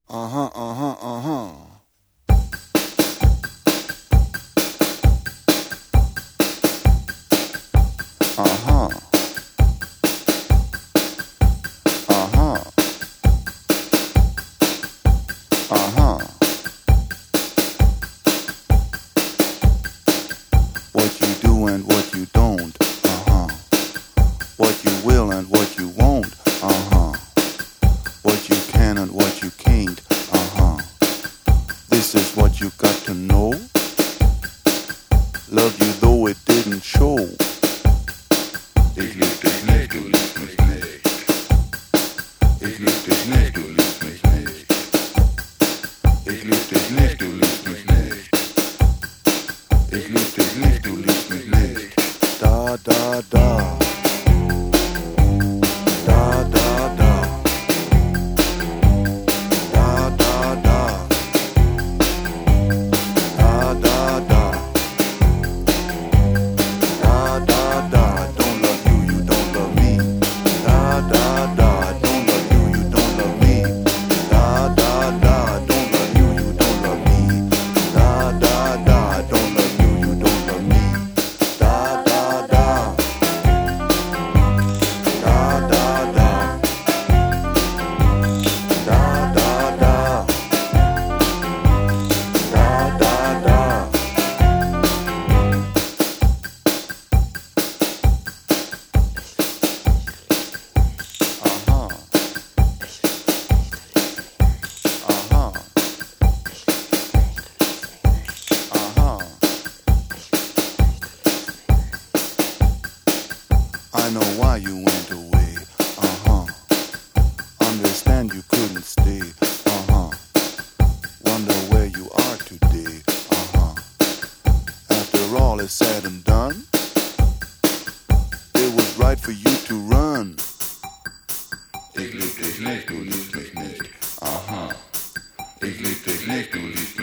Uh-huh, uh-huh, uh-huh. Uh-huh. Uh-huh. Uh-huh. What you do and what you don't. Uh-huh. What you will and what you won't. Uh-huh. What you can and what you can't. Uh-huh. This is what you got to know. Love you though it didn't show. Ich lieb dich nicht, du liebst mich nicht. Ich lieb dich nicht, du liebst mich nicht. Ich lieb dich nicht, du liebst mich nicht. Ich lieb dich nicht, du liebst mich nicht. Da, da, da. Da, da, da. Da, da, da. Da, da, da. Da, da, da. Don't love you, you don't love me. Da, da, da. Don't love you, you don't love me. Da, da, da. Don't love you, you don't love me. Da, da, da. Don't love you, you don't love me. Da, da, da. Da, da, da. Da, da, da. Da, da, da. Uh-huh. Uh-huh. Uh-huh. I know why you went away. Uh-huh. Understand you couldn't stay. Uh-huh. Wonder where you are today. Uh-huh. After all is said and done, it was right for you to run. Ich lieb dich nicht, du liebst mich nicht. Aha. Ich lieb dich nicht, du liebst